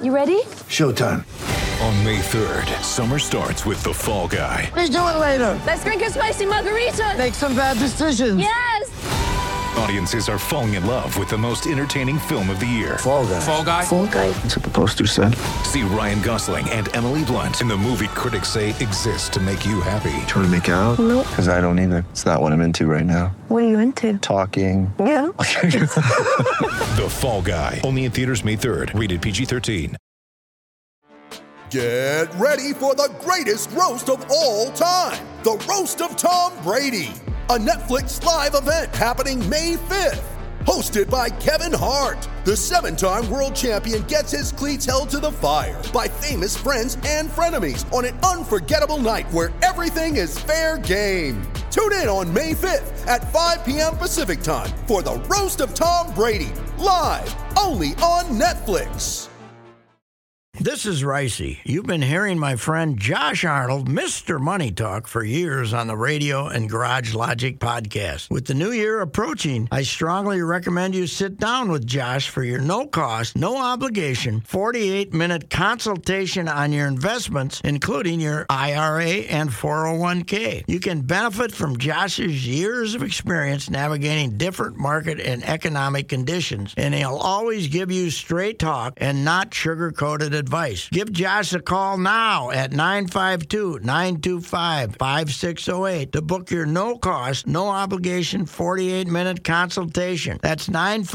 You ready? Showtime. On May 3rd, summer starts with The Fall Guy. Let's do it later. Let's drink a spicy margarita. Make some bad decisions. Yes. Audiences are falling in love with the most entertaining film of the year. Fall Guy. Fall Guy? Fall Guy. That's what the poster said. See Ryan Gosling and Emily Blunt in the movie critics say exists to make you happy. Trying to make it out? Nope. Because I don't either. It's not what I'm into right now. What are you into? Talking. Yeah. The Fall Guy. Only in theaters May 3rd. Rated PG-13. Get ready for the greatest roast of all time. The Roast of Tom Brady. A Netflix live event happening May 5th. Hosted by Kevin Hart. The 7-time world champion gets his cleats held to the fire by famous friends and frenemies on an unforgettable night where everything is fair game. Tune in on May 5th at 5 p.m. Pacific time for the Roast of Tom Brady. Live only on Netflix. This is Ricey. You've been hearing my friend Josh Arnold, Mr. Money Talk, for years on the radio and Garage Logic podcast. With the new year approaching, I strongly recommend you sit down with Josh for your no-cost, no-obligation, 48-minute consultation on your investments, including your IRA and 401k. You can benefit from Josh's years of experience navigating different market and economic conditions, and he'll always give you straight talk and not sugar-coated advice. Give Josh a call now at 952-925-5608 to book your no-cost, no-obligation 48-minute consultation. That's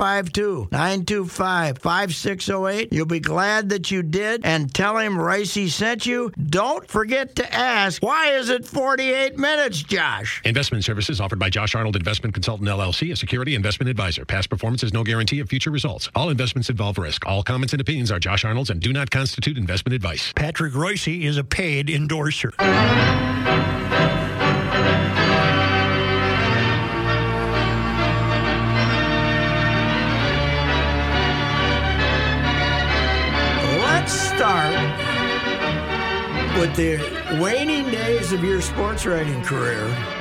952-925-5608. You'll be glad that you did, and tell him Ricey sent you. Don't forget to ask, why is it 48 minutes, Josh? Investment services offered by Josh Arnold Investment Consultant, LLC, a security investment advisor. Past performance is no guarantee of future results. All investments involve risk. All comments and opinions are Josh Arnold's and do not constitute investment advice. Patrick Ricey is a paid endorser. Let's start with the waning days of your sports writing career.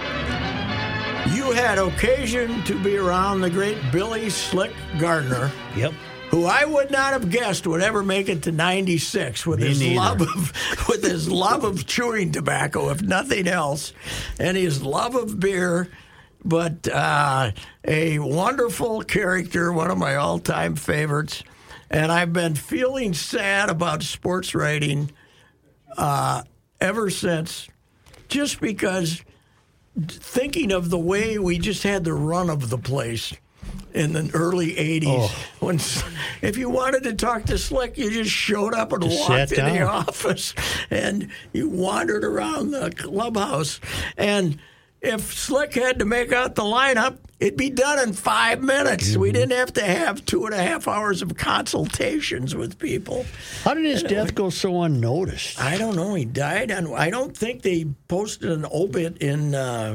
You had occasion to be around the great Billy Slick Gardner. Yep. Who I would not have guessed would ever make it to 96 with his love of chewing tobacco, if nothing else, and his love of beer. But a wonderful character, one of my all-time favorites. And I've been feeling sad about sports writing ever since, just because thinking of the way we just had the run of the place in the early 80s. When if you wanted to talk to Slick, you just showed up and walked in the office and you wandered around the clubhouse. And if Slick had to make out the lineup, it'd be done in 5 minutes. Mm-hmm. We didn't have to have 2.5 hours of consultations with people. How did his death go so unnoticed? I don't know. He died on. I don't think they posted an obit in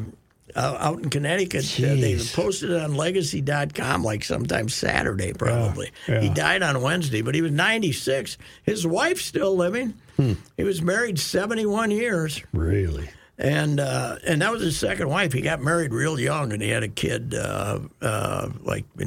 out in Connecticut. They posted it on legacy.com like sometime Saturday, probably. Yeah. He died on Wednesday, but he was 96. His wife's still living. He was married 71 years. Really? And that was his second wife. He got married real young, and he had a kid like in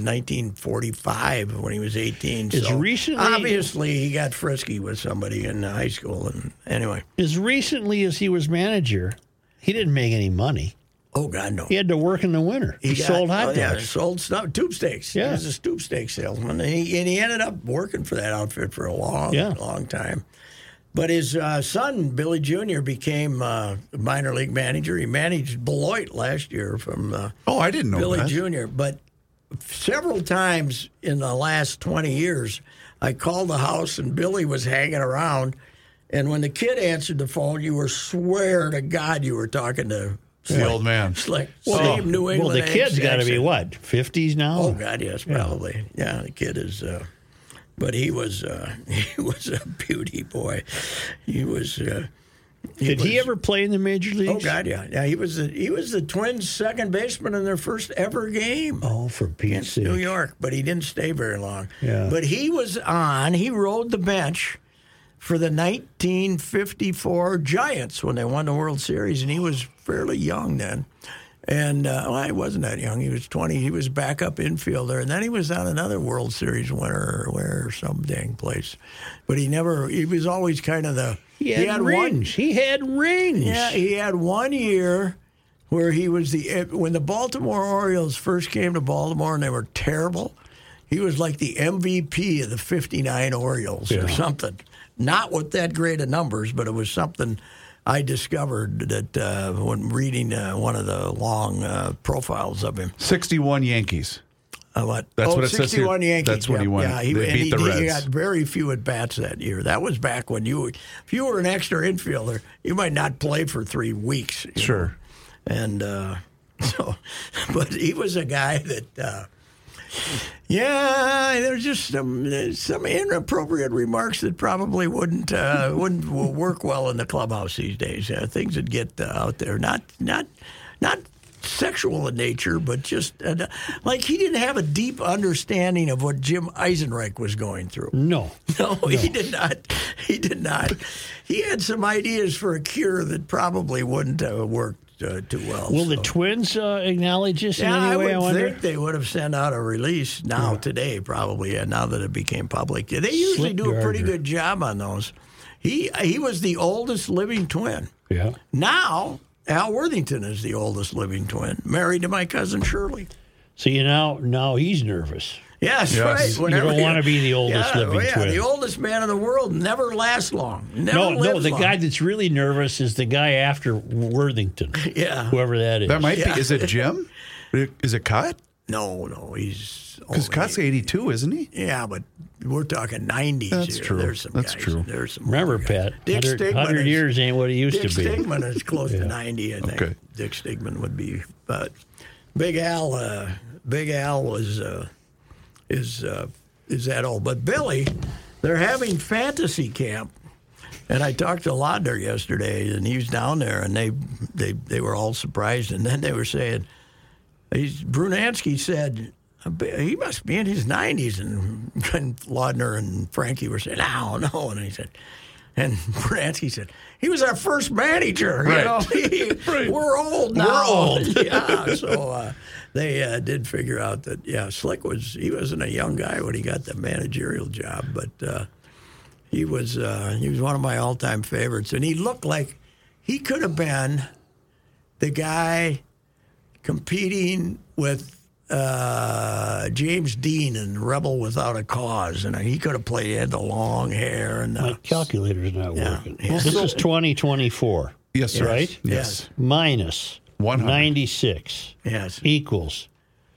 1945 when he was 18. Obviously, he got frisky with somebody in high school. And anyway, as recently as he was manager, he didn't make any money. Oh, God, no. He had to work in the winter. He sold hot dogs. Yeah, sold stuff, tube steaks. Yeah. He was a tube steak salesman. And he ended up working for that outfit for a long time. But his son, Billy Jr., became a minor league manager. He managed Beloit last year from I didn't know Billy that. Jr. But several times in the last 20 years, I called the house and Billy was hanging around. And when the kid answered the phone, you were swear to God you were talking to the old man. Slick. Same New England. Well, the kid's got to be what, 50s now? Oh God, yes, probably. Yeah, the kid is. But he was a beauty boy. He was. Did he ever play in the major leagues? Oh God, yeah. He was the Twins' second baseman in their first ever game. Oh, for Pete's sake! New York, but he didn't stay very long. Yeah. But he was on. He rode the bench for the 1954 Giants when they won the World Series, and he was fairly young then. And he wasn't that young. He was 20. He was backup infielder, and then he was on another World Series winner or some dang place. But he was always kind of the. He had rings. He had rings. Yeah, he had 1 year where he was when the Baltimore Orioles first came to Baltimore and they were terrible. He was like the MVP of the '59 Orioles or something. Not with that great of numbers, but it was something I discovered that when reading one of the long profiles of him. 61 Yankees. What? That's what it says here. 61 Yankees. That's when he won. Yeah, They beat the Reds. He got very few at bats that year. That was back when if you were an extra infielder, you might not play for 3 weeks. Sure. And but he was a guy that. There's just some inappropriate remarks that probably wouldn't work well in the clubhouse these days. Things that get out there, not sexual in nature, but just like he didn't have a deep understanding of what Jim Eisenreich was going through. No, he did not. He did not. He had some ideas for a cure that probably wouldn't work too well. Will the Twins acknowledge this in any way? I wonder? think they would have sent out a release today, probably. Now that it became public, they usually do a pretty good job on those. He was the oldest living twin. Yeah. Now Al Worthington is the oldest living twin, married to my cousin Shirley. See, now he's nervous. Yes, right. You don't want to be the oldest living twin. The oldest man in the world never lasts long. No, the guy that's really nervous is the guy after Worthington. Yeah. Whoever that is. That might be. Is it Jim? Is it Cut? No, he's... Because Cut's 82, isn't he? Yeah, but we're talking 90s. That's here. true. There's some That's guys. true. There's some Remember, guys. Pat, Dick 100 years ain't what it used to be. Dick Stigman is close to 90, I think. Okay. Dick Stigman would be. But Big Al was is that old. But Billy, they're having fantasy camp. And I talked to Laudner yesterday, and he was down there, and they were all surprised. And then they were saying, Brunansky said, he must be in his 90s. And Laudner and Frankie were saying, no. And he said, and Brunansky said, he was our first manager. Right. We're old now. We're old. Yeah. So they did figure out that, Slick he wasn't a young guy when he got the managerial job, but he was one of my all-time favorites. And he looked like he could have been the guy competing with James Dean in Rebel Without a Cause, and he could have played. He had the long hair and my calculator's not working. Yeah. This is 2024. Yes, sir. Right? Yes. Minus 100. 96 Yes. equals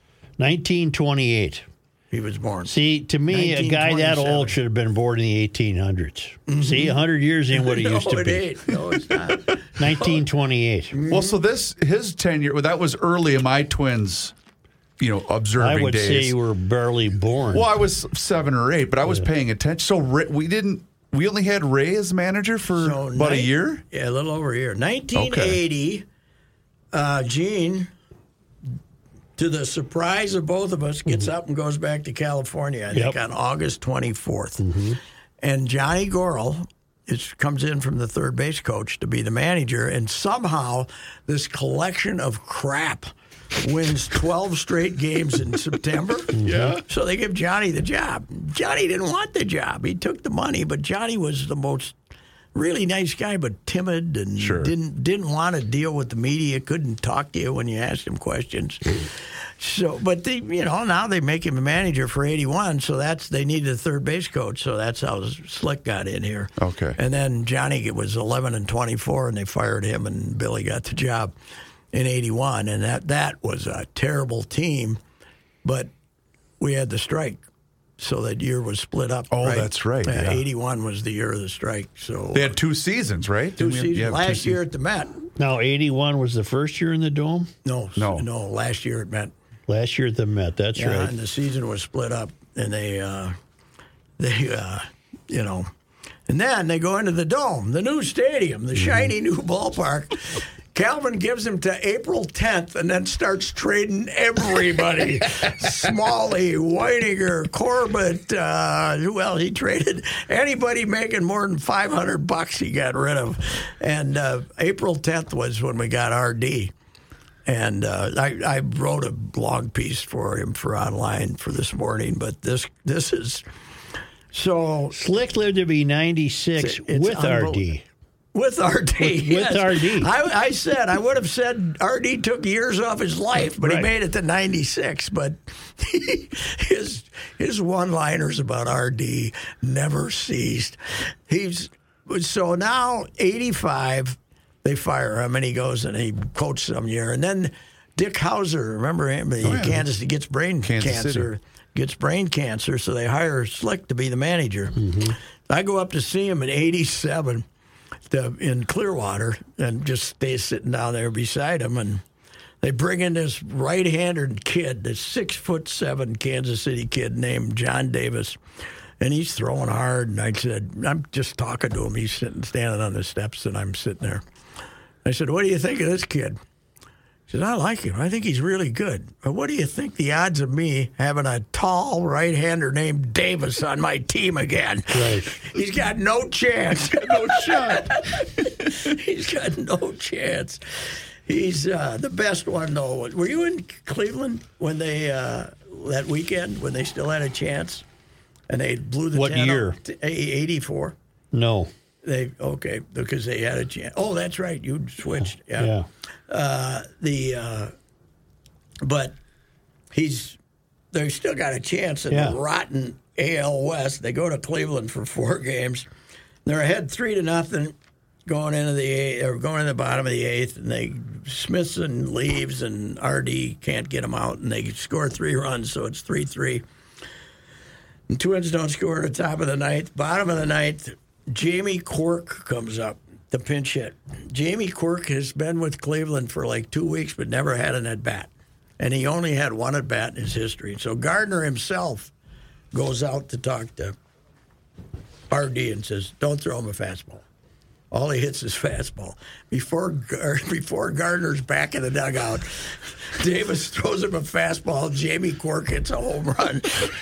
1928. He was born. See, to me, a guy that 1927. old should have been born in the 1800s. See, 100 years ain't what it used to be. Ain't. No, it's not. 1928. Well, so his tenure, that was early in my Twins, observing days. I would say you were barely born. Well, I was 7 or 8, but I was paying attention. So we only had Ray as manager for about a year? Yeah, a little over a year. 1980, Gene, to the surprise of both of us, gets up and goes back to California, I think, on August 24th. And Johnny Gorel comes in from the third base coach to be the manager, and somehow this collection of crap wins 12 straight games in September. Yeah. So they give Johnny the job. Johnny didn't want the job. He took the money, but Johnny was the most really nice guy, but timid and didn't want to deal with the media, couldn't talk to you when you asked him questions. So, but now they make him a manager for 81, so they needed a third base coach, so that's how Slick got in here. Okay. And then Johnny was 11-24, and they fired him, and Billy got the job in 81, and that was a terrible team, but we had the strike. So that year was split up. Oh, that's right. Yeah. 81 was the year of the strike. So they had 2 seasons, right? Two seasons. Last year at the Met. Now, 81 was the first year in the Dome? No. Last year at Met. Last year at the Met. That's right. And the season was split up, and they and then they go into the Dome, the new stadium, the shiny new ballpark. Calvin gives him to April 10th and then starts trading everybody. Smalley, Weininger, Corbett, he traded anybody making more than $500 he got rid of. And April 10th was when we got RD. And I wrote a blog piece for him for online for this morning, but this is so Slick lived to be 96 with RD. With RD, yes. RD. I said, I would have said RD took years off his life, but he made it to 96. But his one-liners about RD never ceased. So now 85, they fire him, and he goes and he coached some year. And then Dick Hauser, remember him? Kansas, he gets brain cancer. Gets brain cancer, so they hire Slick to be the manager. Mm-hmm. I go up to see him in 87. In Clearwater and just stay sitting down there beside him, and they bring in this right-handed kid, this 6'7" Kansas City kid named John Davis, and he's throwing hard. And I said, I'm just talking to him. He's standing on the steps, and I'm sitting there. I said, what do you think of this kid? He said, I like him. I think he's really good. But what do you think the odds of me having a tall right-hander named Davis on my team again? Right. He's got no chance. No shot. He's got no chance. He's the best one, though. Were you in Cleveland when they that weekend when they still had a chance and they blew the what 10 year? 84. No. Because they had a chance. Oh, that's right. You switched. Yeah. But they've still got a chance in the rotten AL West. They go to Cleveland for 4 games. They're ahead 3-0 going into the bottom of the 8th, and Smithson leaves and RD can't get them out, and they score 3 runs, so it's 3-3. And Twins don't score at the top of the 9th. Bottom of the 9th, Jamie Quirk comes up. The pinch hit. Jamie Quirk has been with Cleveland for like 2 weeks, but never had an at-bat. And he only had 1 at-bat in his history. So Gardner himself goes out to talk to RD and says, don't throw him a fastball. All he hits is fastball. Before Gardner's back in the dugout, Davis throws him a fastball. Jamie Quirk hits a home run.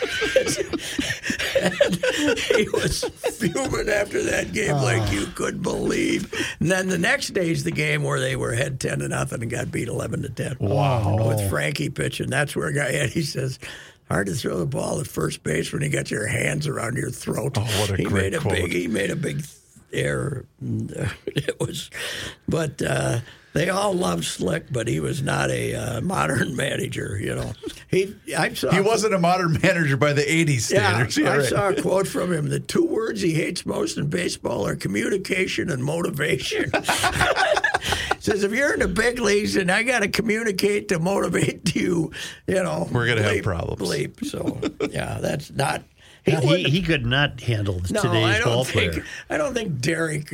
And he was fuming after that game like you could believe. And then the next day's the game where they were ahead 10-0 and got beat 11-10. Wow. With Frankie pitching. That's where he says, hard to throw the ball at first base when you got your hands around your throat. Oh, what a great quote. He made a big error. It was, but they all loved Slick, but he was not a modern manager. You know, he wasn't a modern manager by the '80s standards. I saw a quote from him: the 2 words he hates most in baseball are communication and motivation. Says if you're in the big leagues and I got to communicate to motivate you, we're going to have problems. So that's not. He could not handle today's ball player. I don't think Derek.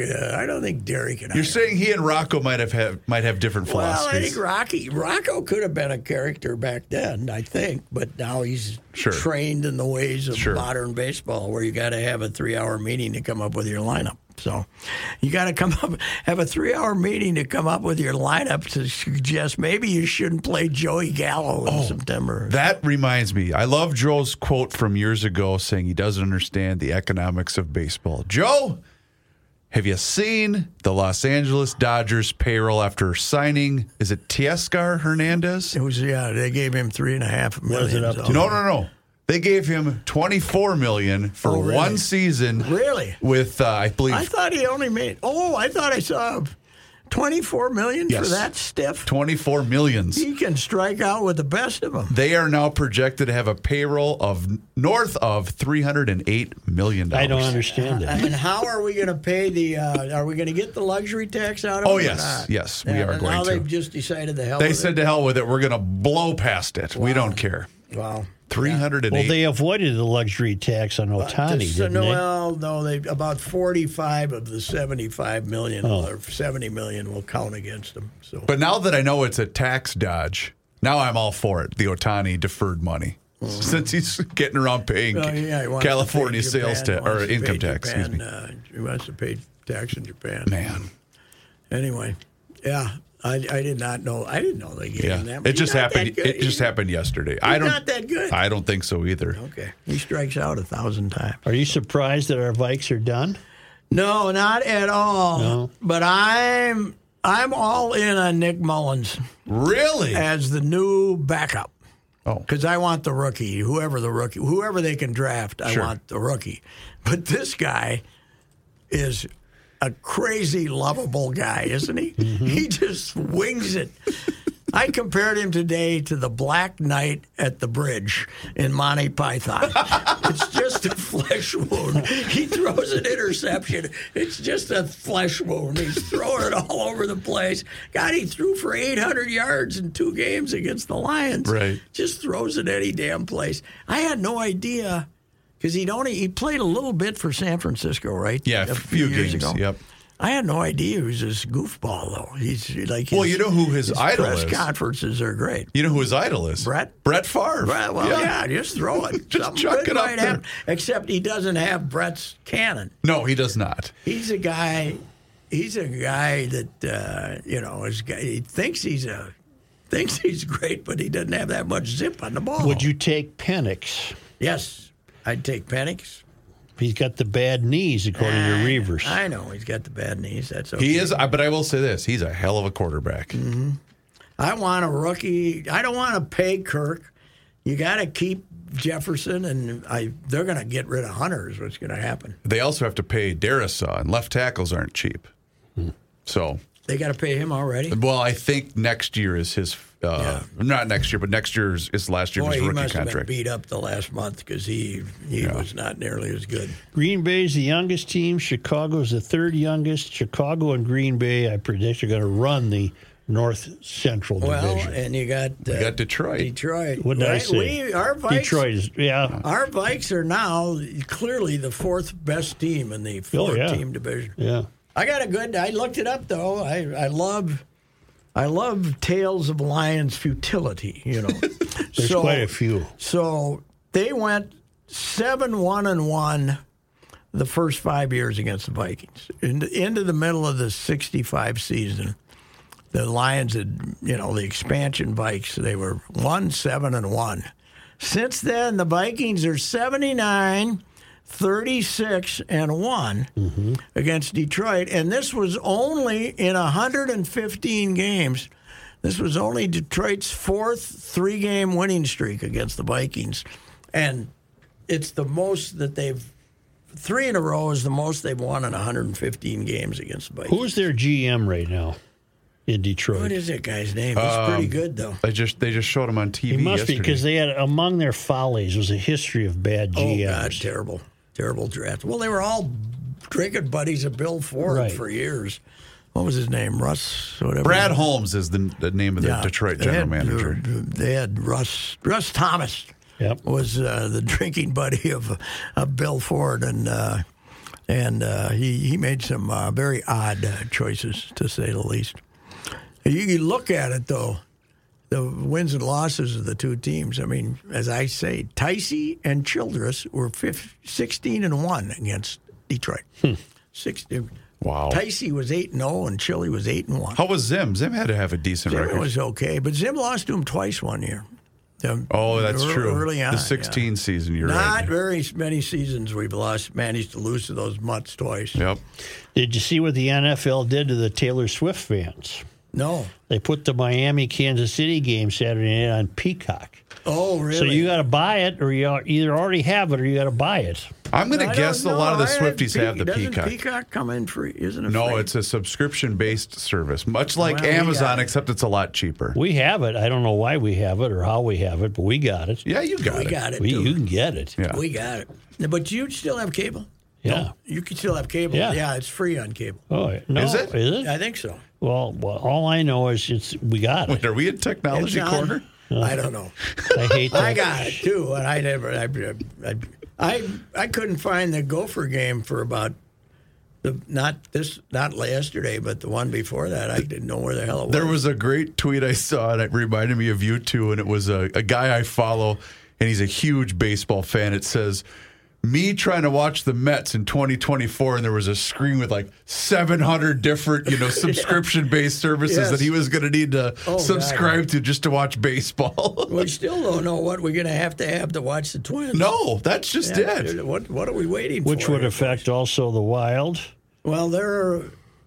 And You're saying he and Rocco might have different philosophies. Well, I think Rocco could have been a character back then, I think, but now he's trained in the ways of modern baseball, where you got to have a 3-hour meeting to come up with your lineup. So you got to have a 3-hour meeting to come up with your lineup to suggest maybe you shouldn't play Joey Gallo in September. That reminds me. I love Joe's quote from years ago saying he doesn't understand the economics of baseball. Joe, have you seen the Los Angeles Dodgers payroll after signing, is it Teoscar Hernandez? It was, they gave him $3.5 million. Was it up to? No. They gave him $24 million for 1 season. Really? With I believe. I thought he only made. I thought I saw $24 million for that stiff. $24 million. He can strike out with the best of them. They are now projected to have a payroll of north of $308 million. I don't understand it. I mean, how are we going to pay the? Are we going to get the luxury tax out of it? Oh yes, we are going now to. They've just decided to hell. They said to hell with it. We're going to blow past it. Wow. We don't care. Wow. 308. Well, they avoided the luxury tax on Ohtani, didn't they? Well, no, about 45 of the 75 million or 70 million will count against them. So, but now that I know it's a tax dodge, now I'm all for it. The Ohtani deferred money, since he's getting around paying California sales tax or income tax. Excuse me. He wants to pay tax in Japan. Man. Anyway, I did not know. I didn't know they gave him that. It just happened. It just happened yesterday. He's not that good. I don't think so either. Okay, he strikes out 1,000 times. Are you surprised that our Vikes are done? No, not at all. No. But I'm I'm all in on Nick Mullins Really? as the new backup. Oh. Because I want the rookie, whoever they can draft, I Sure. want the rookie. But this guy is a crazy, lovable guy, isn't he? Mm-hmm. He just wings it. I compared him today to the Black Knight at the bridge in Monty Python. It's just a flesh wound. He throws an interception. It's just a flesh wound. He's throwing it all over the place. God, he threw for 800 yards in 2 games against the Lions. Right. Just throws it any damn place. I had no idea because he played a little bit for San Francisco, right? Yeah, a few years games. ago. Yep. I had no idea he was this goofball, though. He's like, Well, you know who his idol press is? conferences are great. You know who his idol is? Brett Favre. Well, yeah, just throw it. Just Something chuck good it up might there. happen. Except he doesn't have Brett's cannon. No, he does not. He's a guy. He's a guy that he thinks he's great, but he doesn't have that much zip on the ball. Would you take Penix? Yes, I'd take Penix. He's got the bad knees, according to Reavers. I know he's got the bad knees. That's okay. He is, but I will say this: he's a hell of a quarterback. Mm-hmm. I want a rookie. I don't want to pay Kirk. You got to keep Jefferson, and they're going to get rid of Hunter is what's going to happen. They also have to pay Darisaw, and left tackles aren't cheap. So, They got to pay him already? well, I think next year is his. Not next year, but next year is last year of Boy, his he rookie must have been contract. beat up the last month because he was not nearly as good. Green Bay's the youngest team. Chicago's the third youngest. Chicago and Green Bay, I predict, are going to run the North Central Well, Division. and you got Detroit. Detroit. What did I Right? say? Our Vikes, Detroit is, Our Vikes are now clearly the 4th best team in the 4-team division. Yeah. I looked it up though. I love tales of Lions futility, There's quite a few. So they went 7-1-1 the first 5 years against the Vikings. Into the middle of the 65 season, the Lions had, the expansion Vikes, they were 1-7-1. Since then, the Vikings are 79, 36-1 against Detroit, and this was only in 115 games. This was only Detroit's 4th 3-game winning streak against the Vikings, and it's the most that they've. 3 in a row is the most they've won in 115 games against the Vikings. Who's their GM right now in Detroit? What is that guy's name? He's pretty good though. They just showed him on TV He must yesterday. be, because they had, among their follies was a history of bad GMs. Oh God, terrible draft. Well, they were all drinking buddies of Bill Ford for years. What was his name? Russ, whatever. Brad Holmes is the name of the Detroit general manager. They had Russ Thomas. Yep. Was the drinking buddy of Bill Ford, and he made some very odd choices, to say the least. You look at it, though, the wins and losses of the two teams. I mean, as I say, Ticey and Childress were 16-1 against Detroit. 16. Wow. Ticey was 8-0, and Chili was 8-1. How was Zim? Zim had to have a decent Zim record. was okay, but Zim lost to him twice one year. That's true. Early on, the 16 season, you're Not right. very many seasons we've managed to lose to those mutts twice. Yep. Did you see what the NFL did to the Taylor Swift fans? No. They put the Miami-Kansas City game Saturday night on Peacock. Oh, really? So you got to buy it, or you either already have it, or you got to buy it. I'm going to guess a lot of the Swifties have the Doesn't Peacock. Peacock come in free? Isn't it No, free? it's a subscription-based service, much like Well, we Amazon, got it. except it's a lot cheaper. We have it. I don't know why we have it or how we have it, but we got it. Yeah, you got We it. got it, You too. can get it. Yeah. We got it. But you still have cable? Yeah. No, you can still have cable. Yeah. It's free on cable. Oh, no. Is it? I think so. Well, all I know is we got it. Wait, are we in technology It's on. corner? I don't know. I hate that. I got it too, and I couldn't find the Gopher game for about not yesterday, but the one before that. I didn't know where the hell it was. There was a great tweet I saw, and it reminded me of you too, and it was a guy I follow, and he's a huge baseball fan. It says, me trying to watch the Mets in 2024, and there was a screen with like 700 different, subscription-based services Yes. that he was going to need to subscribe to just to watch baseball. We still don't know what we're going to have to watch the Twins. No, that's just it. What are we waiting for? Which would affect also the Wild. Well,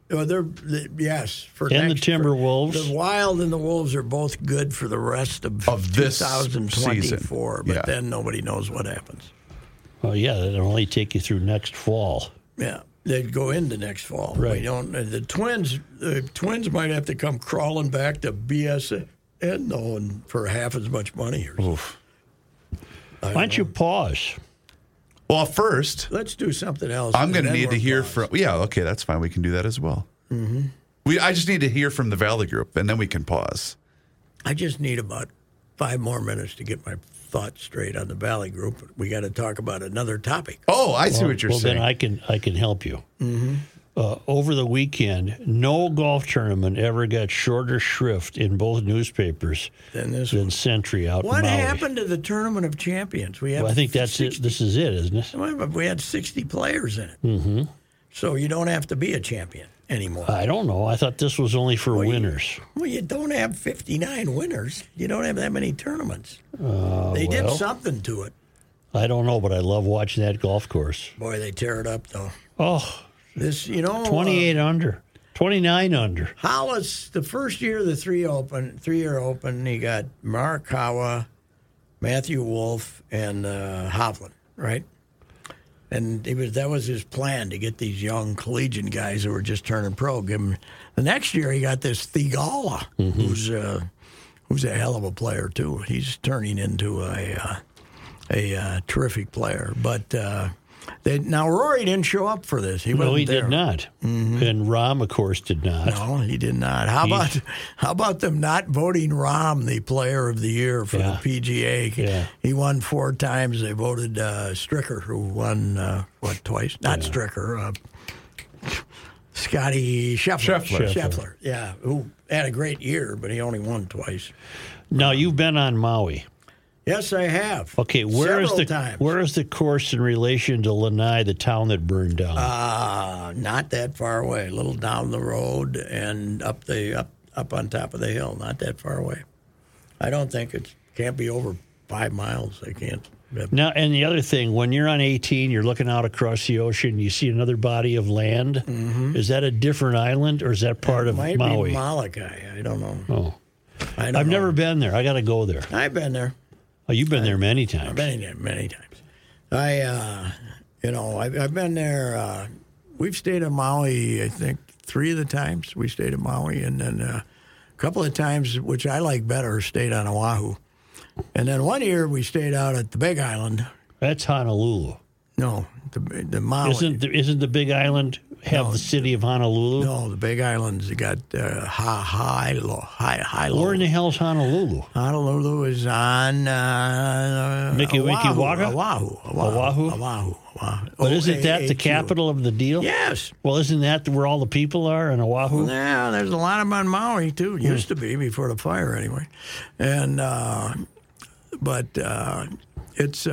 Yes. For And next, the Timberwolves. The Wild and the Wolves are both good for the rest of this 2024, season. but then nobody knows what happens. Oh, yeah, that'll only take you through next fall. Yeah, they'd go into next fall. Right. We don't. The Twins might have to come crawling back to BSN though, and for half as much money. Oof. Why don't you pause? Well, first, Let's do something else. I'm going to and then need to we'll hear pause. from. Yeah, okay, that's fine. We can do that as well. Mm-hmm. I just need to hear from the Valley Group, and then we can pause. I just need about 5 more minutes to get my thoughts straight on the Valley Group. We got to talk about another topic. Oh, I see what you're saying. Then I can help you. Mm-hmm. Over the weekend, no golf tournament ever got shorter shrift in both newspapers than Century out in What Maui. happened to the Tournament of Champions? We have Well, I think that's it. This is it, isn't it? We had 60 players in it. Mm-hmm. So you don't have to be a champion anymore. I don't know. I thought this was only for winners. You don't have 59 winners. You don't have that many tournaments. They did something to it. I don't know, but I love watching that golf course. Boy, they tear it up, though. Oh, This, 28 under, 29 under. Hollis, the first year of the three-year open, he got Mark Hawa, Matthew Wolf, and Hovland, right? And that was his plan, to get these young collegiate guys who were just turning pro. The next year he got this Thigala, who's a hell of a player too. He's turning into a terrific player. But now Rory didn't show up for this. No, he did not. Mm-hmm. And Rahm, of course, did not. No, he did not. How about them not voting Rahm the Player of the Year for the PGA? Yeah. He won 4 times. They voted Stricker, who won twice? Not Stricker. Scotty Scheffler. Yeah, who had a great year, but he only won twice. Now, you've been on Maui. Yes, I have. Okay, where is the course in relation to Lanai, the town that burned down? Not that far away. A little down the road and up on top of the hill. Not that far away. I don't think it can't be over 5 miles. I can't. Now, and the other thing, when you're on 18, you're looking out across the ocean, you see another body of land. Mm-hmm. Is that a different island, or is that part of Maui? Maui? Be Molokai. I don't know. Oh, I've never been there. I got to go there. I've been there. Oh, you've been there many times. I've been there many times. I've been there. We've stayed in Maui, I think, 3 of the times we stayed in Maui, and then a couple of times, which I like better, stayed on Oahu. And then one year we stayed out at the Big Island. That's Honolulu. No, the Maui. Isn't the Big Island have the city of Honolulu? No, the Big Island's got Hilo. Where in the hell's Honolulu? Honolulu is on Waka? Oahu. But isn't that the capital of the deal? Yes. Well, isn't that where all the people are in Oahu? Yeah, there's a lot of them on Maui, too. It used to be before the fire, anyway. And but it's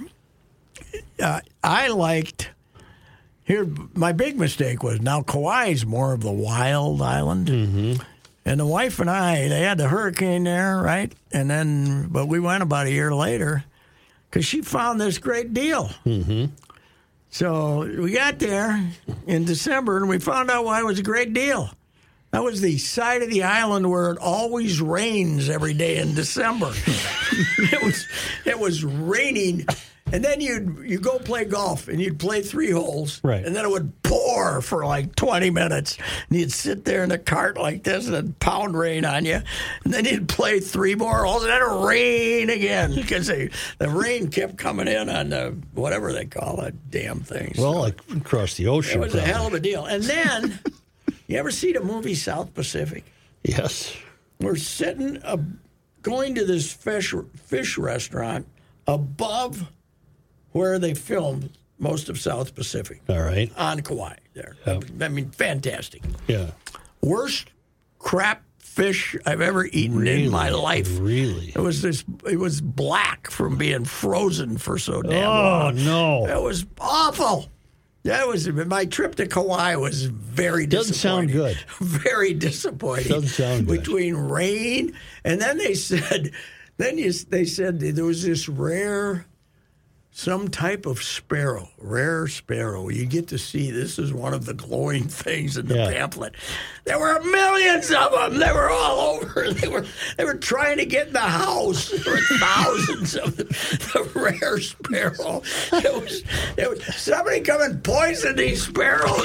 I liked. Here, my big mistake was, now Kauai's more of the wild island. Mm-hmm. And the wife and they had the hurricane there, right? But we went about a year later because she found this great deal. Mm-hmm. So we got there in December, and we found out why it was a great deal. That was the side of the island where it always rains every day in December. It was raining. And then you'd go play golf, and you'd play 3 holes, right? And then it would pour for like 20 minutes, and you'd sit there in the cart like this, and it'd pound rain on you, and then you'd play 3 more holes, and then it'd rain again because the rain kept coming in on the whatever they call that damn thing. Well, like across the ocean. It was a hell of a deal. And then, you ever see the movie South Pacific? Yes. We're sitting, going to this fish restaurant above where they filmed most of South Pacific. All right. On Kauai there. Yep. I mean, fantastic. Yeah. Worst crap fish I've ever eaten in my life. Really? It was black from being frozen for so damn long. Oh, no. It was awful. My trip to Kauai was very disappointing. Doesn't sound good. Very disappointing. Doesn't sound good. Between rain, and then they said there was this rare some type of sparrow, rare sparrow. You get to see, this is one of the glowing things in the pamphlet. There were millions of them. They were all over. They were trying to get in the house. There were thousands of the rare sparrow. It was somebody come and poison these sparrows.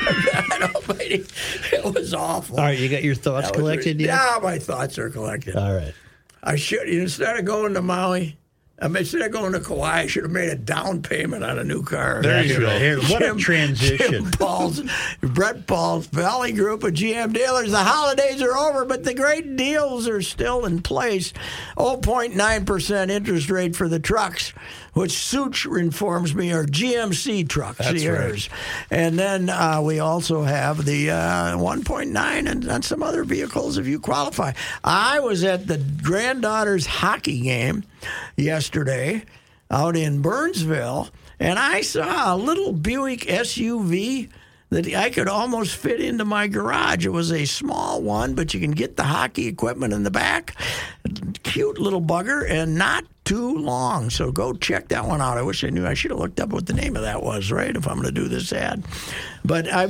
It was awful. All right, you got your thoughts collected yet? Yeah, my thoughts are collected. All right. I should, instead of going to Maui, instead of going to Kauai, I should have made a down payment on a new car. There you go. Here, what a transition. Brett Paul's Valley Group of GM dealers. The holidays are over, but the great deals are still in place. 0.9% interest rate for the trucks, which Such informs me are GMC trucks. That's right. And then we also have the 1.9 and some other vehicles if you qualify. I was at the granddaughter's hockey game yesterday out in Burnsville, and I saw a little Buick SUV that I could almost fit into my garage. It was a small one, but you can get the hockey equipment in the back. Cute little bugger and not too long. So go check that one out. I wish I knew. I should have looked up what the name of that was, right, if I'm going to do this ad. But I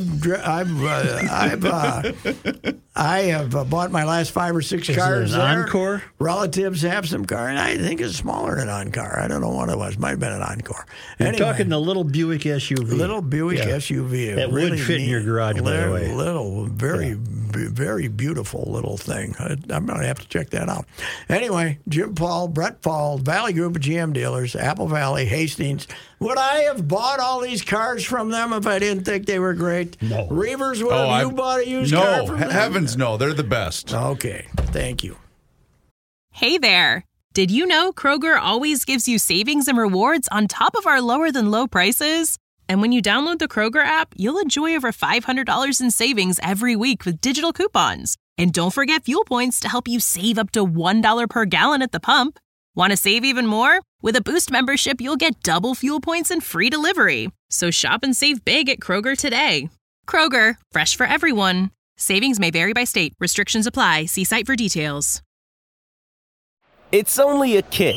have bought my last 5 or 6 cars. Is it an Encore? Relatives have some car, and I think it's smaller than an Encore. I don't know what it was. Might have been an Encore. You're talking the little Buick SUV. Little Buick SUV. That would fit in your garage, by the way. Little, very beautiful little thing. I'm going to have to check that out. Anyway, Jim Paul, Brett Paul, Valley Group of GM dealers, Apple Valley, Hastings. Would I have bought all these cars from them if I didn't think they were great? No. Reavers, would have you bought a used car from them? Heavens no. They're the best. Okay. Thank you. Hey there. Did you know Kroger always gives you savings and rewards on top of our lower-than-low prices? And when you download the Kroger app, you'll enjoy over $500 in savings every week with digital coupons. And don't forget fuel points to help you save up to $1 per gallon at the pump. Want to save even more? With a Boost membership, you'll get double fuel points and free delivery. So shop and save big at Kroger today. Kroger, fresh for everyone. Savings may vary by state. Restrictions apply. See site for details. It's only a kick,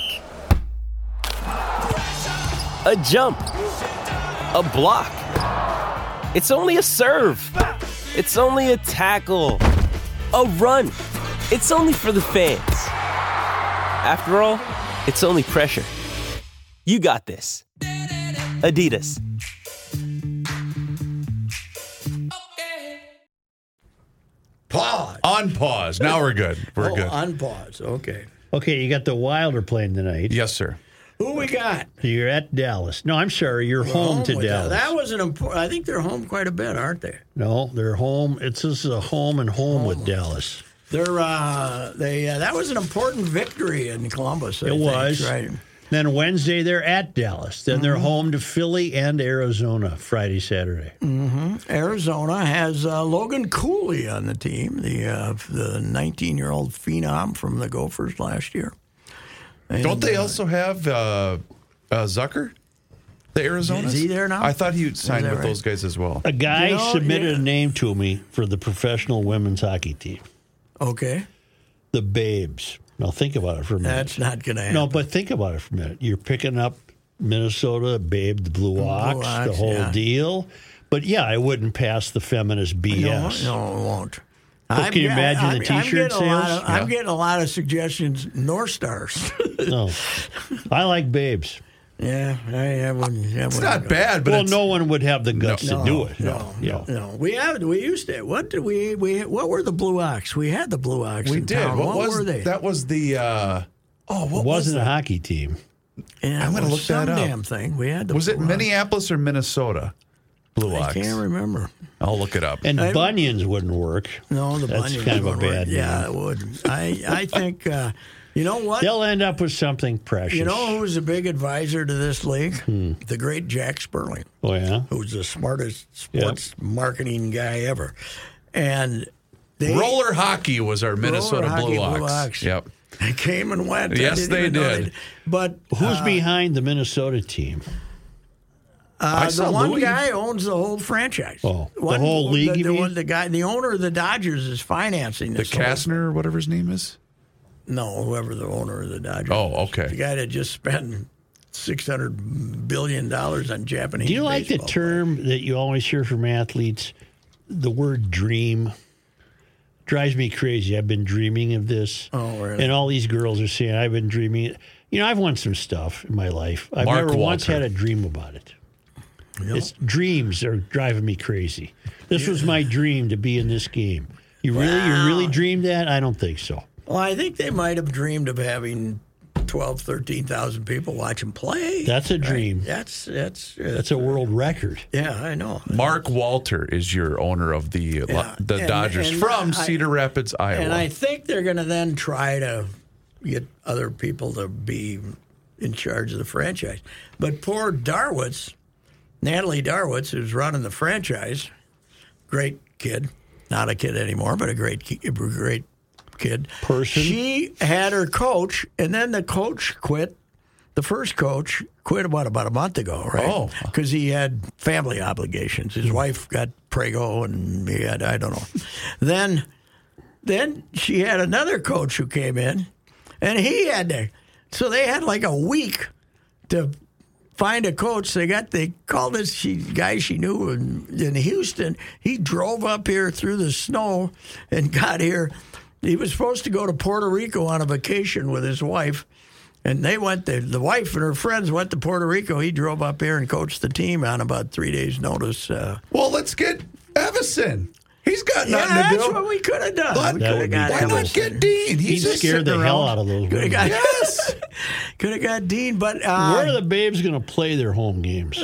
a jump, a block. It's only a serve. It's only a tackle, a run. It's only for the fans. After all, it's only pressure. You got this. Adidas. Pause. On pause. Now we're good. We're good. On pause. Okay. Okay, you got the Wild are playing tonight. Yes, sir. Who we got? You're at Dallas. No, I'm sorry. You're home to Dallas. That was an important. I think they're home quite a bit, aren't they? No, they're home. This is a home with Dallas. They're that was an important victory in Columbus. I think, was right. Then Wednesday they're at Dallas. Then they're home to Philly and Arizona Friday, Saturday. Mm-hmm. Arizona has Logan Cooley on the team, the 19-year-old phenom from the Gophers last year. And, don't they also have Zucker? The Arizona? Is he there now? I thought he signed with those guys as well. A guy submitted a name to me for the professional women's hockey team. Okay. The Babes. Now think about it for a minute. That's not going to happen. No, but think about it for a minute. You're picking up Minnesota, Babe, the Blue Ox, the whole deal. But yeah, I wouldn't pass the feminist BS. No, it won't. Well, can you imagine the T-shirt sales? I'm getting a lot of suggestions. North Stars. No, I like Babes. Yeah, I wouldn't. It's not bad, but no one would have the guts to do it. No. We used to. What did we? What were the Blue Ox? We had the Blue Ox. We in did. town. What were they? That was the. It wasn't a hockey team. Yeah, I'm going to look that up. Damn thing. We had the. Was Blue it Ox. Minneapolis or Minnesota? Blue Ox. I can't remember. I'll look it up. And Bunions wouldn't work. No, That's Bunions kind of a wouldn't bad work. name. Yeah, it would. I think. You know what? They'll end up with something precious. You know who's a big advisor to this league? The great Jack Sperling. Oh, yeah? Who's the smartest sports marketing guy ever. And roller hockey was our Minnesota Blue Ox. Yep. They came and went. Yes, they did. But who's behind the Minnesota team? The one guy owns the whole franchise. Oh, the whole league? The owner of the Dodgers is financing this. The Kastner, or whatever his name is? No, whoever the owner of the Dodgers. Oh, okay. The guy that just spent $600 billion on Japanese. Do you like the term that you always hear from athletes? The word dream drives me crazy. I've been dreaming of this. Oh, really? And all these girls are saying, I've been dreaming. You know, I've won some stuff in my life. I've Mark never once Walter. had a dream about it. It's dreams are driving me crazy. This was my dream to be in this game. You really dreamed that? I don't think so. Well, I think they might have dreamed of having 12,000, 13,000 people watch them play. That's a dream. That's a world record. Yeah, I know. Mark Walter is your owner of the Dodgers from Cedar Rapids, Iowa. And I think they're going to then try to get other people to be in charge of the franchise. But poor Darwitz, Natalie Darwitz, who's running the franchise, great kid, not a kid anymore, but a great kid. Person. She had her coach, and then the coach quit. The first coach quit about a month ago, right? Oh. Because he had family obligations. His wife got prego, and he had, I don't know. Then she had another coach who came in, and he had to. So they had like a week to find a coach. They called this guy she knew in Houston. He drove up here through the snow and got here. He was supposed to go to Puerto Rico on a vacation with his wife, and they went there. The wife and her friends went to Puerto Rico. He drove up here and coached the team on about 3 days' notice. Well, let's get Evison. He's got nothing to do. That's what we could have done. Why not get Dean? He's just scared the sitting hell around. out of those women. Yes. Could have got Dean, but Where are the Babes going to play their home games?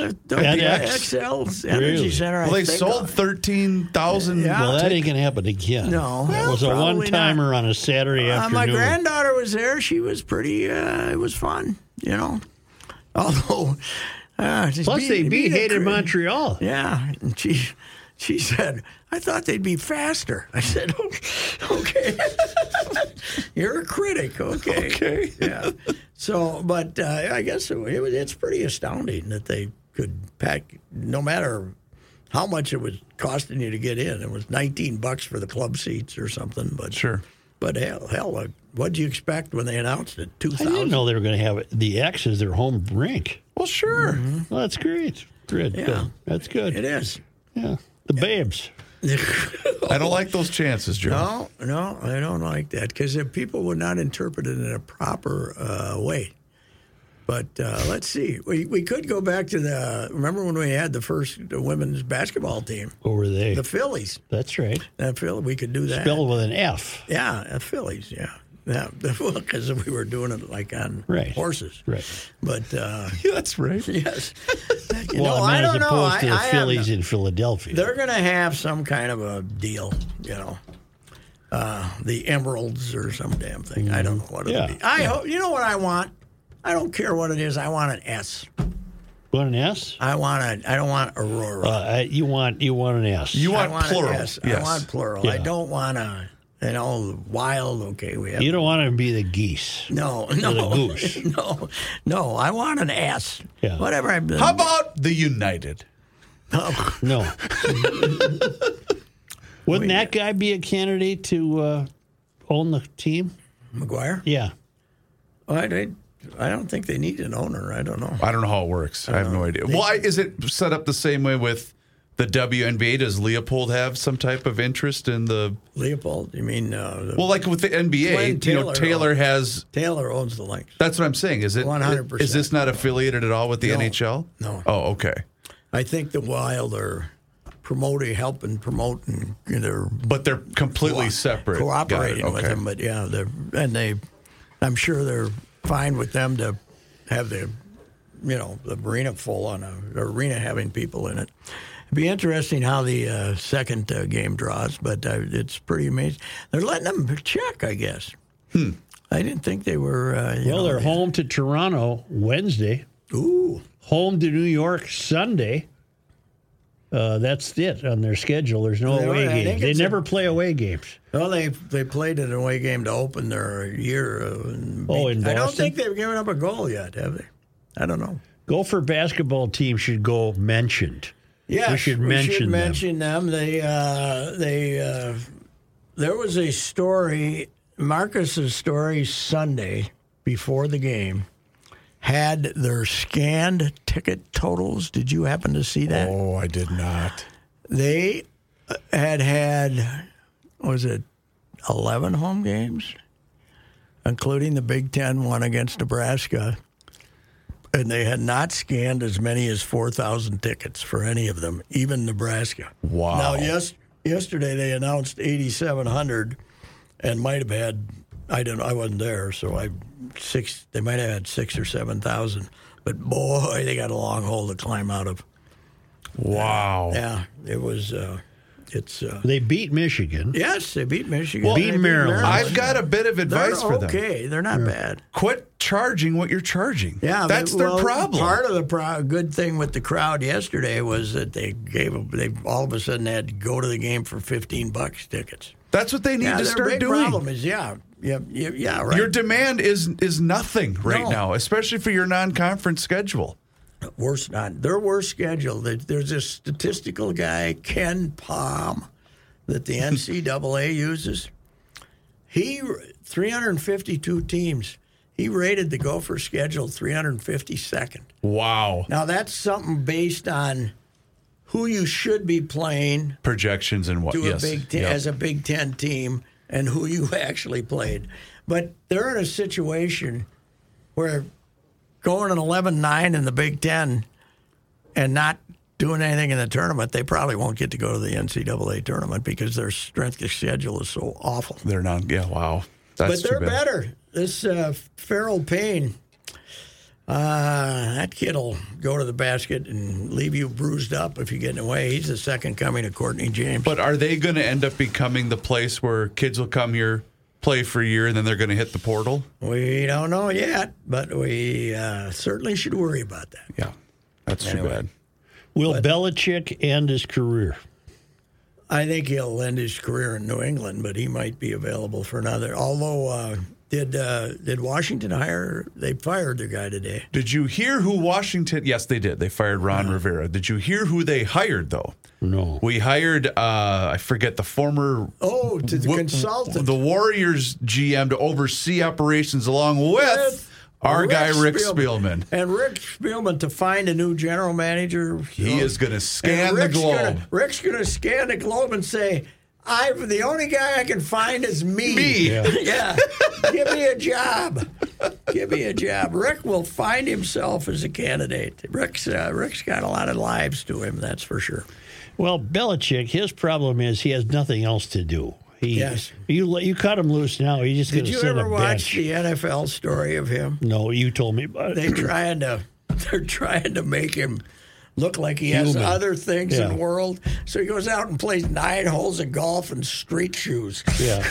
XL's Energy Really? Center. Well, I they think. sold 13,000. Yeah. Well, that ain't going to happen again. No. That was a Probably one-timer on a Saturday afternoon. My granddaughter was there. She was pretty. It was fun, you know. Although, Plus, they beat Hated Montreal. Yeah, and she said, "I thought they'd be faster." I said, "Okay, you're a critic, okay." Okay. Yeah. So, but I guess it's pretty astounding that they could pack, no matter how much it was costing you to get in. It was $19 for the club seats or something. But Sure. But hell, what'd you expect when they announced it? I didn't know they were going to have the X as their home rink. Well, sure. Well, that's great. Good. Yeah. Good. That's good. It is. Yeah. The Babes. I don't like those chances, Joe. No, I don't like that because people would not interpret it in a proper way. But let's see. We could go back to remember when we had the first women's basketball team? What were they? The Phillies. That's right. We could do that. Spelled with an F. Yeah, the Phillies, yeah. Yeah, because we were doing it like on horses. Right. But Yeah, that's right. yes. Well, I as don't know. opposed to the I Phillies in Philadelphia. They're going to have some kind of a deal, you know. The Emeralds or some damn thing. I don't know what it'll be. I hope. You know what I want? I don't care what it is. I want an S. Want an S? I don't want Aurora. You want an S. You want plural. An S. Yes. I want plural. Yeah. I don't want wild. Okay, we have. You don't want to be the geese. No. Or the goose. No. I want an S. Yeah. Whatever I've been. How about the United? No. Wouldn't that guy be a candidate to own the team? McGuire? Yeah. I don't think they need an owner. I don't know. I don't know how it works. I have no idea. Why is it set up the same way with the WNBA? Does Leopold have some type of interest in the Leopold? You mean? Well, like with the NBA, Taylor has. Taylor owns the links. That's what I'm saying. Is it 100%? Is this not affiliated at all with the NHL? No. Oh, okay. I think the Wild are helping promote, and but they're completely separate, cooperating with them. But yeah, I'm sure they're fine with them to have the arena full on a arena having people in it. It'd be interesting how the second game draws, but it's pretty amazing. They're letting them check, I guess. I didn't think they were. They're home to Toronto Wednesday. Ooh. Home to New York Sunday. That's it on their schedule. There's no away games. They never play away games. Well, they played an away game to open their year. In Boston? I don't think they've given up a goal yet, have they? I don't know. Gopher basketball team should go mentioned. Yes, we should mention them. They there was a story, Marcus's story Sunday before the game. had their scanned ticket totals. Did you happen to see that? Oh, I did not. They had, was it 11 home games, including the Big Ten one against Nebraska, and they had not scanned as many as 4,000 tickets for any of them, even Nebraska. Wow. Now, yesterday they announced 8,700 and might have had, I wasn't there, so they might have had 6,000 or 7,000. But boy, they got a long hole to climb out of. Wow. Yeah, it was. They beat Michigan. Yes, they beat Michigan. Well, beat Maryland. I've got a bit of advice for them. Okay, they're not bad. Quit charging what you're charging. Yeah, that's their problem. Part of the good thing with the crowd yesterday was that they all of a sudden had to go to the game for $15 tickets. That's what they need to start doing. The problem is, right. Your demand is nothing right now, especially for your non-conference schedule. Their worst schedule. There's a statistical guy, Ken Palm, that the NCAA uses. 352 teams. He rated the Gophers' schedule 352nd. Wow. Now, that's something based on who you should be playing. Projections and what, as a Big Ten team and who you actually played. But they're in a situation where going an 11-9 in the Big Ten and not doing anything in the tournament, they probably won't get to go to the NCAA tournament because their strength of schedule is so awful. They're not. Yeah, wow. That's but they're too bad. better. This Farrell Payne, that kid will go to the basket and leave you bruised up if you get in the way. He's the second coming of Courtney James. But are they going to end up becoming the place where kids will come here, play for a year, and then they're going to hit the portal? We don't know yet, but we certainly should worry about that. Yeah, that's too bad. Will Belichick end his career? I think he'll end his career in New England, but he might be available for another. Although, did Washington hire? They fired their guy today. Did you hear who Washington? Yes, they did. They fired Ron Rivera. Did you hear who they hired, though? No. We hired, I forget, the former... the consultant. The Warriors GM to oversee operations along with our guy, Rick Spielman. And Rick Spielman to find a new general manager. He is going to scan the globe. Rick's going to scan the globe and say, the only guy I can find is me. Yeah. Give me a job. Give me a job. Rick will find himself as a candidate. Rick's got a lot of lives to him, that's for sure. Well, Belichick, his problem is he has nothing else to do. Yes. You cut him loose now. He's just going to sit on a bench. Did you ever watch the NFL story of him? No, you told me about it. They're trying to make him look like he has other things in the world. So he goes out and plays 9 holes of golf in street shoes. Yeah.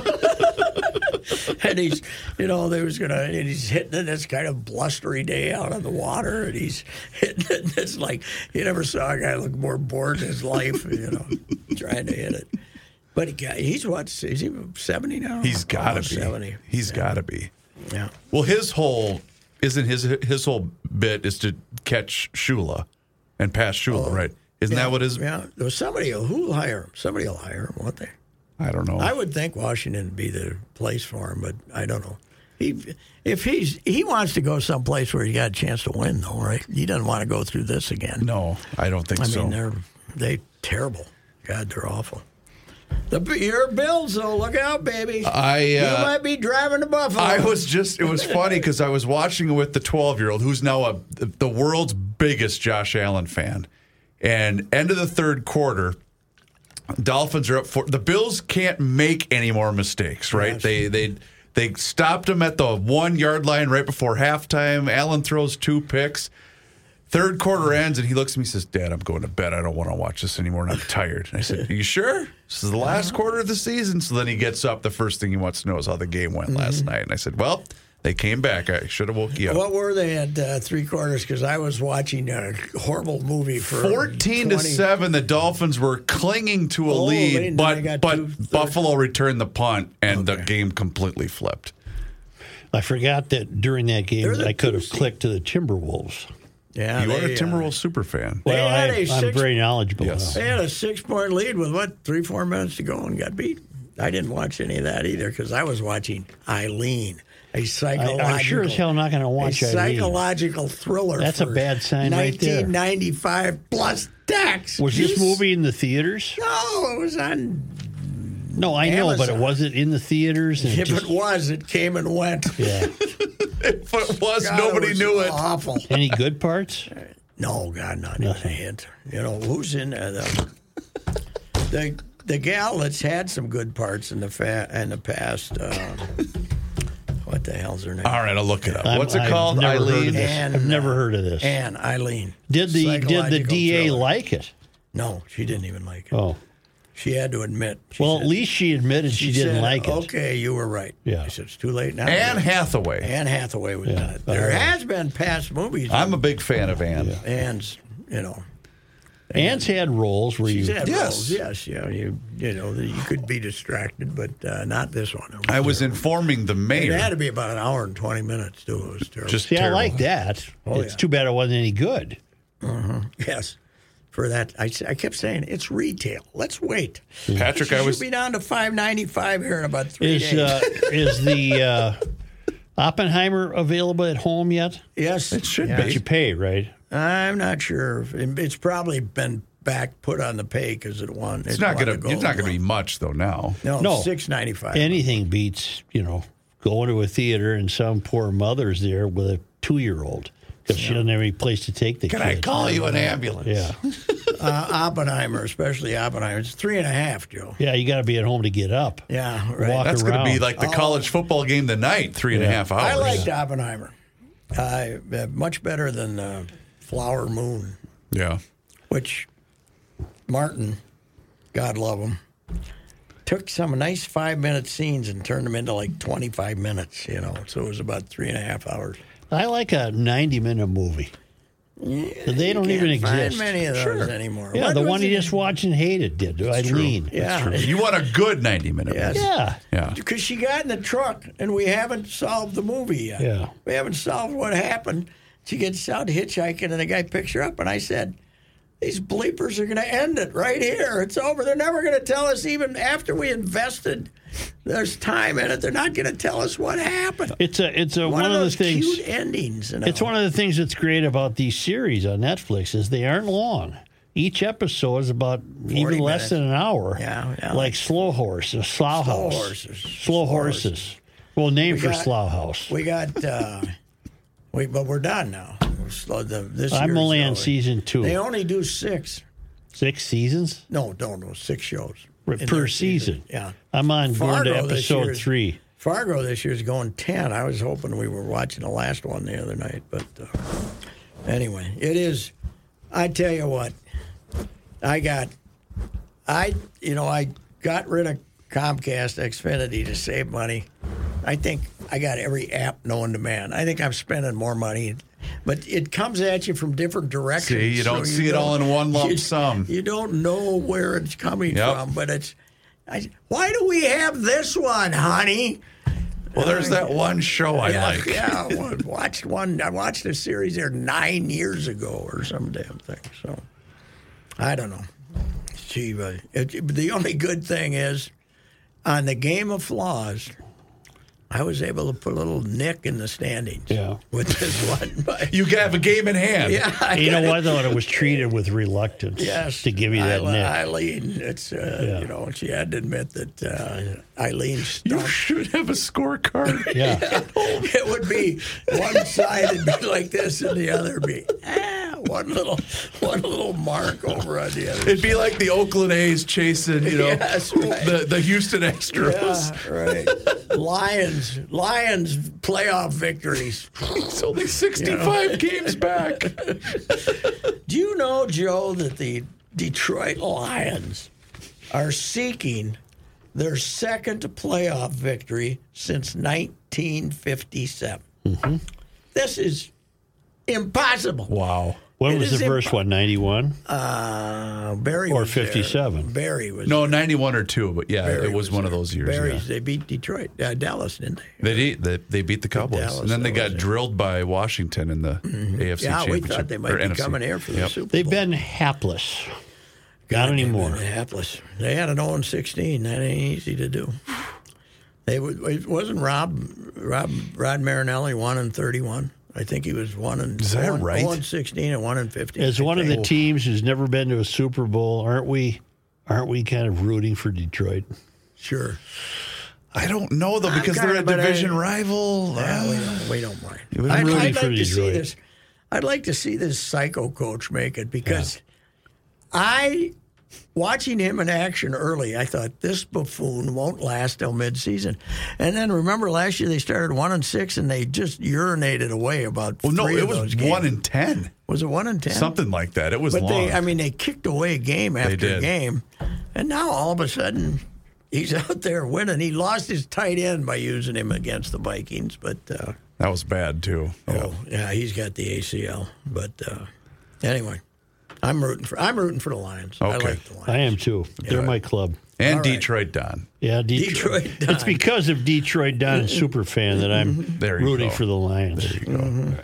And he's hitting it this kind of blustery day out on the water, and he's hitting it. It's like you never saw a guy look more bored in his life, trying to hit it. But he's what? Is he 70 now? He's got to be. 70. He's got to be. Yeah. Well, his whole bit is to catch Shula and pass Shula, right? Isn't that what his? Yeah. Somebody who'll hire him. Somebody will hire him, won't they? I don't know. I would think Washington would be the place for him, but I don't know. He wants to go someplace where he got a chance to win, though, right? He doesn't want to go through this again. No, I don't think so. I mean, they're terrible. God, they're awful. Your Bills, though, look out, baby. You might be driving to Buffalo. It was funny because I was watching it with the 12-year-old who's now the world's biggest Josh Allen fan. And end of the third quarter, Dolphins are up for the Bills can't make any more mistakes, right? Yes. They stopped him at the 1 yard line right before halftime. Allen throws 2 picks. Third quarter ends, and he looks at me and says, Dad, I'm going to bed. I don't want to watch this anymore, and I'm tired. And I said, Are you sure? This is the last quarter of the season. So then he gets up. The first thing he wants to know is how the game went last night. And I said, well, they came back. I should have woke you up. What were they at 3 quarters? Because I was watching a horrible movie for 14-7. The Dolphins were clinging to a lead, but Buffalo returned the punt, and the game completely flipped. I forgot that during that game I could have clicked to the Timberwolves. Yeah, you are a Timberwolves super fan. Well, I'm very knowledgeable. Yes. They had a 6-point lead with 3-4 minutes to go and got beat. I didn't watch any of that either because I was watching Eileen. A psychological. I'm sure as hell not going to watch a Eileen. Psychological thriller. That's a bad sign right there. 1995 plus tax. Was this movie in the theaters? No, it was on. No, I know, but it Amazon. wasn't in the theaters. And If it was, it came and went. Yeah. If it was, God, nobody it was knew it. Awful. Any good parts? No, God, not even a hint. You know, who's in there? The gal that's had some good parts in the past. What the hell's her name? All right, I'll look it up. I've called? never heard of Eileen? this. I've never heard of this. Eileen. Did the Psychological DA thriller. like it? No, she didn't even like it. Oh. She had to admit. Well, at least she admitted she didn't said, like it. Okay, you were right. Yeah. I said, it's too late now. Anne Hathaway. Anne Hathaway was not. There has been past movies. I'm a big fan of Anne. Anne's, you know. Anne's had roles where She's you. had roles, yes. Yeah, you know, you could be distracted, but not this one. I was informing the It mayor. had to be about an hour and 20 minutes, too. It was terrible. Just See, I terrible. like that. Oh, It's yeah. too bad it wasn't any good. Yes. For that, I kept saying, it's retail. Let's wait. Patrick, It I was should be down to $5.95 here in about 3 Is days. is the Oppenheimer available at home yet? Yes. It should yes. But you pay, right? I'm not sure. It's probably been put on the pay because it won. It's not going to be much though now. No, No. $6.95. Anything beats, going to a theater and some poor mother's there with a 2-year-old because she doesn't have any place to take the Can kid. I call you an ambulance? Yeah. Oppenheimer, especially Oppenheimer. It's 3.5, Joe. Yeah, you got to be at home to get up. Yeah, right. Walk That's going to around. be like the college football game tonight, 3.5 hours. I liked Oppenheimer. Much better than Flower Moon, Yeah. which Martin, God love him, took some nice 5-minute scenes and turned them into like 25 minutes, So it was about 3.5 hours. I like a 90-minute movie. They don't even Can't find exist. many of those anymore. Yeah, What the was one you it? just watched and hated did. Eileen. Yeah. You want a good 90-minute Yes. movie. Yeah. Yeah. Because she got in the truck, and we haven't solved the movie yet. Yeah. We haven't solved what happened. She gets out hitchhiking, and the guy picks her up, and I said, these bleepers are going to end it right here. It's over. They're never going to tell us, even after we invested there's time in it. They're not going to tell us what happened. It's one of of the those things. cute endings. It's one of the things that's great about these series on Netflix is they aren't long. Each episode is about even less minutes. than an hour. Yeah. Like Slow Horse or Slough Slow House. Horses. Slow Horses. Well, named for Slough House. We got, but we're done now. This I'm year's only on over. season 2. They only do 6. 6 seasons? No, 6 shows. in Per their season. Yeah. I'm on going to Fargo this episode year's- 3. Fargo this year is going 10. I was hoping we were watching the last one the other night. But anyway, it is. I tell you what, I got rid of Comcast Xfinity to save money. I think I got every app known to man. I think I'm spending more money. But it comes at you from different directions. See, you don't see it all in one lump sum. You don't know where it's coming Yep. from, but it's. Why do we have this one, honey? Well, there's that one show I Yeah, like. Yeah, I watched a series there 9 years ago or some damn thing. So I don't know. The only good thing is on the Game of Flaws, I was able to put a little nick in the standings. Yeah. With this one. But, You have a game in hand. yeah. You know what, though? It was treated with reluctance Yes, to give you that nick. Eileen, it's she had to admit that Eileen You stunk. should have a scorecard. Yeah. It would be one side would be like this, and the other would be one little mark over on the other. It'd be like the Oakland A's chasing, Yes, right. the Houston Astros. Yeah, right. Lions playoff victories. It's only 65 games back. Do you know, Joe, that the Detroit Lions are seeking their second playoff victory since 1957? Mm-hmm. This is impossible. Wow. When It was is the first one? 91? Barry Or was there. 57? Barry was No, there. 91 or 2, but yeah, Barry it was one of those years. Barry's, Yeah. they beat Detroit. Dallas, didn't they? They beat the Cowboys. Dallas, and then they that got was it. drilled by Washington in the AFC Yeah, we Championship. thought they might or be NFC. coming here for the Yep. Super Bowl. They've been hapless. Not God, anymore. Minneapolis. They had an 0-16. That ain't easy to do. It wasn't Rod Marinelli 1-31. I think he was 1-16 and 1-15. As one of the teams who's never been to a Super Bowl, aren't we kind of rooting for Detroit? Sure. I don't know though because they're a division rival. Yeah, we don't mind. I'd like to see this. I'd like to see this psycho coach make it because watching him in action early, I thought this buffoon won't last till midseason. And then remember last year they started 1-6 and they just urinated away about three of those games. 1-10. Was it 1-10? Something like that. It was but long. they kicked away game after game. And now all of a sudden he's out there winning. He lost his tight end by using him against the Vikings, but that was bad too. Yeah, he's got the ACL. But anyway, I'm rooting for the Lions. Okay. I like the Lions. I am too. They're my club. And Detroit Don. Yeah, Detroit Don. It's because of Detroit Don and Superfan that I'm rooting for the Lions. There you go.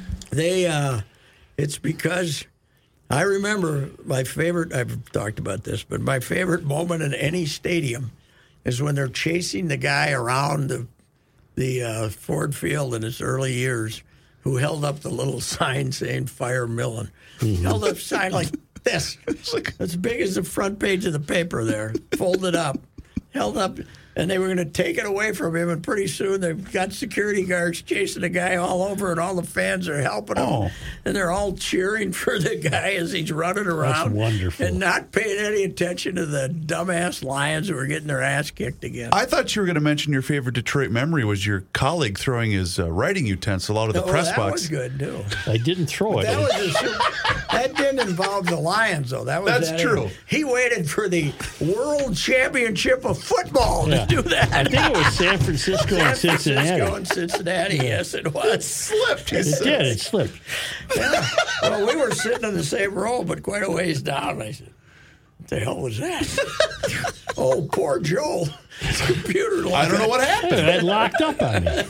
It's because I remember my favorite, I've talked about this, but my favorite moment in any stadium is when they're chasing the guy around the Ford Field in his early years who held up the little sign saying "Fire Millen." Held up a sign like this, as big as the front page of the paper there, folded up, held up, and they were going to take it away from him, and pretty soon they've got security guards chasing the guy all over, and all the fans are helping him, and they're all cheering for the guy as he's running around. That's wonderful. And not paying any attention to the dumbass Lions who were getting their ass kicked again. I thought you were going to mention your favorite Detroit memory was your colleague throwing his writing utensil out of the press box. That was good, too. I didn't throw it. That didn't involve the Lions, though. That's true. He waited for the World Championship of Football to do that. I think it was San Francisco and Cincinnati. San Francisco and Cincinnati, yes, it was. It slipped. It slipped. Yeah. Well, we were sitting in the same row, but quite a ways down. I said, what the hell was that? Oh, poor Joel. His computer. I don't know what happened. It locked up on me.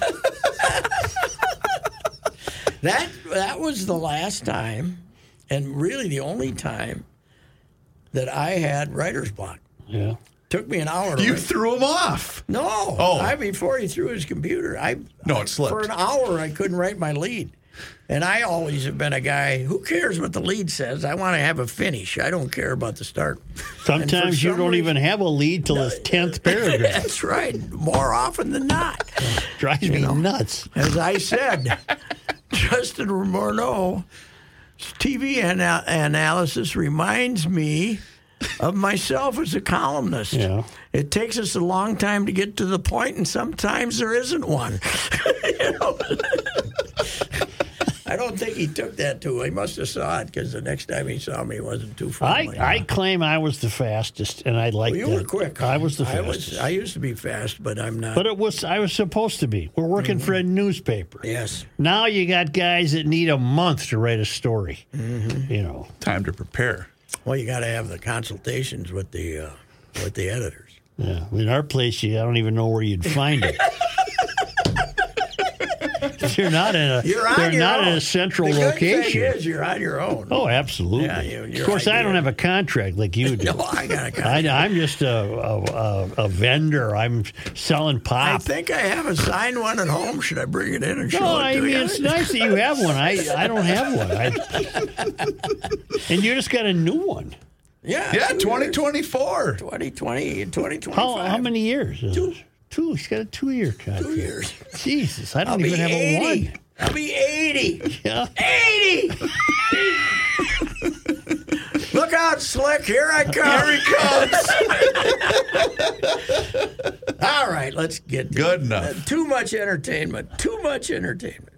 That was the last time, and really the only time, that I had writer's block. Yeah. Took me an hour. You threw him off. No. Oh. Before he threw his computer, it slipped. For an hour, I couldn't write my lead. And I always have been a guy, who cares what the lead says? I want to have a finish. I don't care about the start. Sometimes you don't even have a lead till the 10th paragraph. That's right. More often than not. Drives me nuts. As I said, Justin Morneau's TV analysis reminds me of myself as a columnist. Yeah. It takes us a long time to get to the point, and sometimes there isn't one. I don't think he took that to. He must have saw it because the next time he saw me, he wasn't too friendly. I claim I was the fastest, and I liked that. You were quick. I was the fastest. I used to be fast, but I'm not. But I was supposed to be. We're working for a newspaper. Yes. Now you got guys that need a month to write a story. Mm-hmm. Time to prepare. Well, you got to have the consultations with the editors. Yeah. In our place, I don't even know where you'd find it. They're not in a central location. The good thing is you're on your own. Oh, absolutely. Yeah, of course, I don't have a contract like you do. No, I got a contract. I'm just a vendor. I'm selling pop. I think I have a signed one at home. Should I bring it in and show it to you? It's nice that you have one. I don't have one. And you just got a new one. Yeah, 2024. 2020, 2025. How many years? Two. He's got a 2-year contract. 2 years. Jesus, I don't even have a 1. I'll be 80. Yeah. 80! Look out, Slick. Here I come. Here he comes. All right, let's get to Good enough. Too much entertainment.